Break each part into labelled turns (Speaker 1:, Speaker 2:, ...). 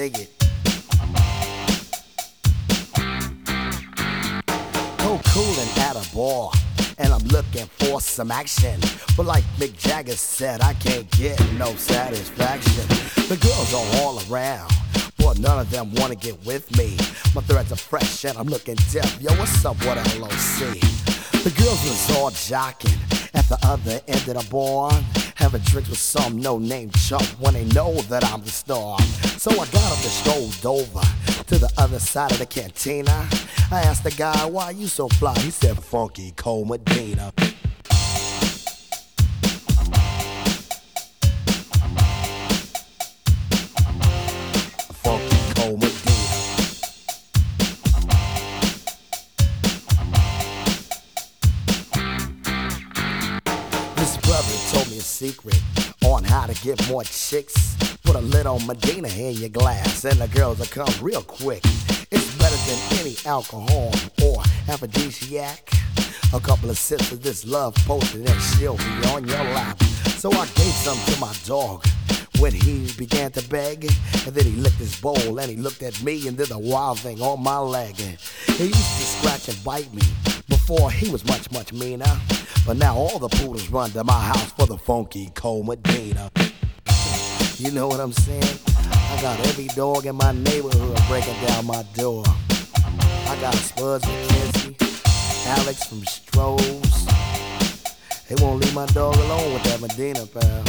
Speaker 1: dig it. Coolin' at a bar, and I'm looking for some action. But like Mick Jagger said, I can't get no satisfaction. The girls are all around, but none of them wanna get with me. My threads are fresh and I'm looking deaf. Yo, what's up, what LOC? The girls was all jocking at the other end of the bar, having drinks with some no-name chump when they know that I'm the star. So I got up and strolled over to the other side of the cantina. I asked the guy, why you so fly? He said, Funky Cole Medina. Funky Cole Medina. This brother told me a secret on how to get more chicks. Put a little Medina in your glass and the girls will come real quick. It's better than any alcohol or aphrodisiac. A couple of sips of this love potion and she'll be on your lap. So I gave some to my dog when he began to beg. And then he licked his bowl and he looked at me and did a wild thing on my leg. He used to scratch and bite me before he was much, much meaner. But now all the poodles run to my house for the Funky Cole Medina. You know what I'm saying? I got every dog in my neighborhood breaking down my door. I got Spuds McKenzie, Alex from Strohs. They won't leave my dog alone with that Medina, pal.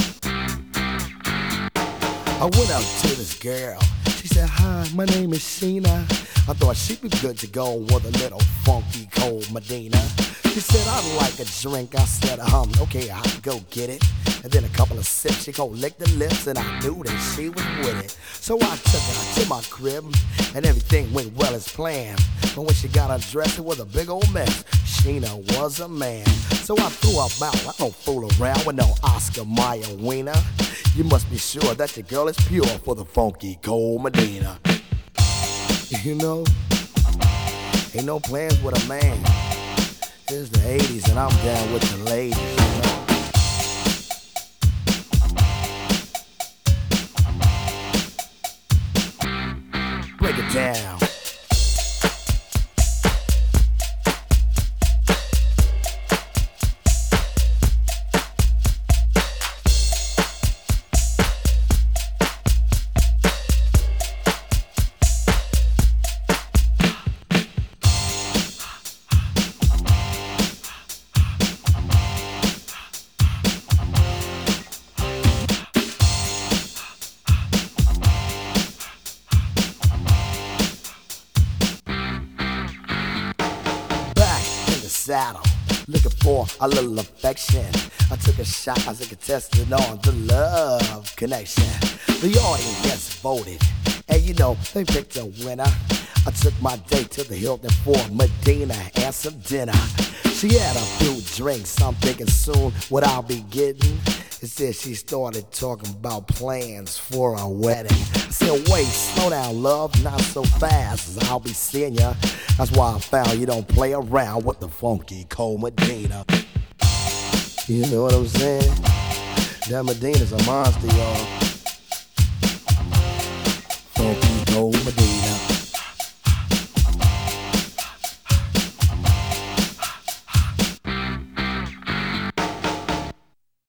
Speaker 1: I went out to this girl. She said, hi, my name is Sheena. I thought she'd be good to go with a little Funky Cole Medina. She said, I'd like a drink. I said, okay, I'll go get it. And then a couple of sips, she gon' lick the lips, and I knew that she was with it. So I took her to my crib, and everything went well as planned. But when she got undressed, it was a big old mess. Sheena was a man. So I threw her out. I don't fool around with no Oscar Mayer wiener. You must be sure that your girl is pure for the Funky Cole Medina. You know, ain't no plans with a man. It's the 80s and I'm down with the ladies, you know. Break it down. Saddle, looking for a little affection. I took a shot as a contestant on the love connection. The audience voted, and you know, they picked a winner. I took my date to the Hilton for Medina and some dinner. She had a few drinks, I'm thinking soon what I'll be getting. Instead she started talking about plans for a wedding. I said, wait, slow down, love, not so fast, I'll be seeing ya. That's why I found you don't play around with the Funky Cole Medina. You know what I'm saying? That Medina's a monster, y'all. Funky Cole Medina.